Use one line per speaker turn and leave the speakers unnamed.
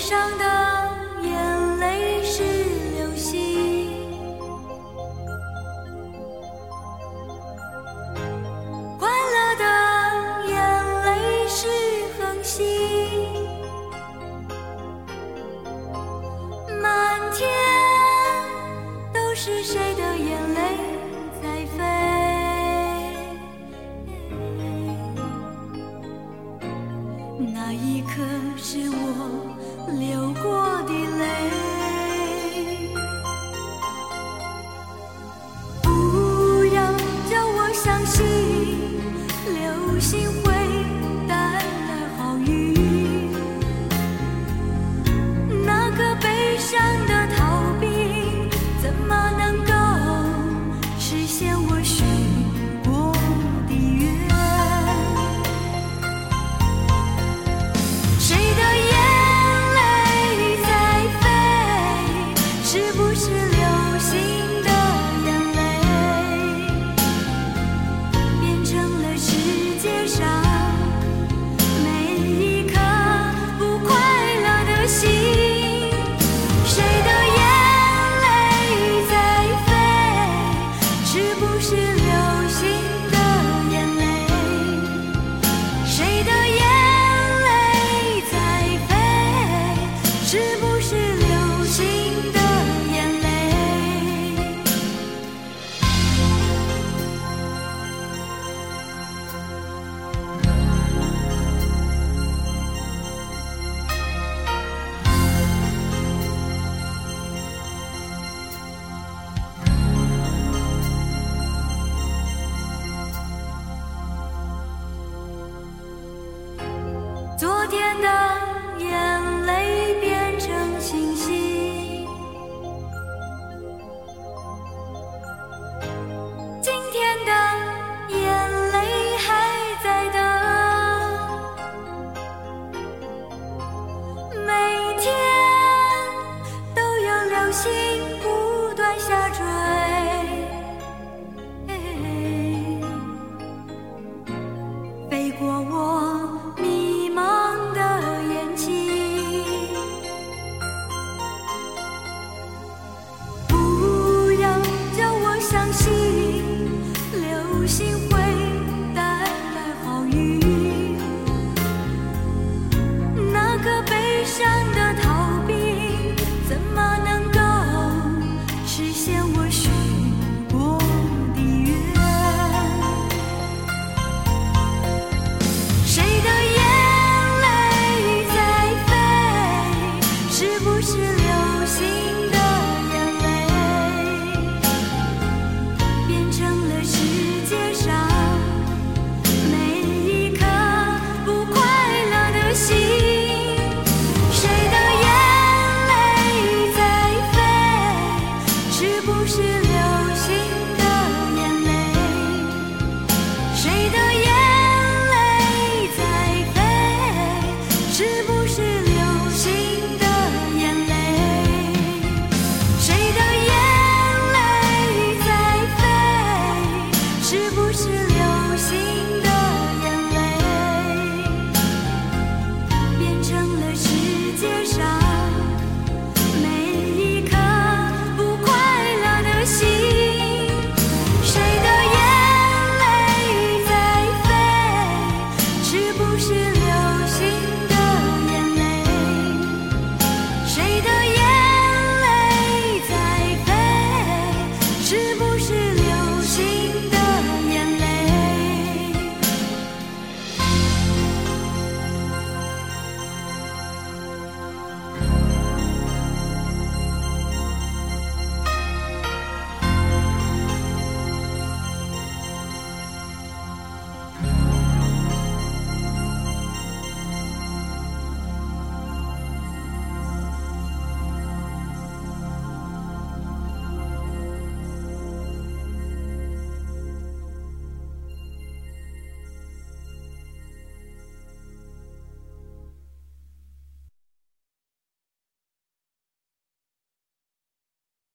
伤的眼泪是流星，快乐的眼泪是恒星，满天都是谁的眼泪在飞，那一刻是我流过的泪，不要叫我相信流星会带来好运，那个悲伤的逃避怎么能够实现我许过的愿？谁的眼泪在飞？是不是流星的眼泪变成了世界上每一颗不快乐的心？谁的眼泪在飞？是不是流星的眼泪？谁的眼泪在飞？是不是流星的眼泪？昨天的眼泪变成星星，今天的眼泪还在等，每天都有流星不断下坠，飞过我迷茫的眼睛，不要叫我相信流星会带来好运，那个悲伤的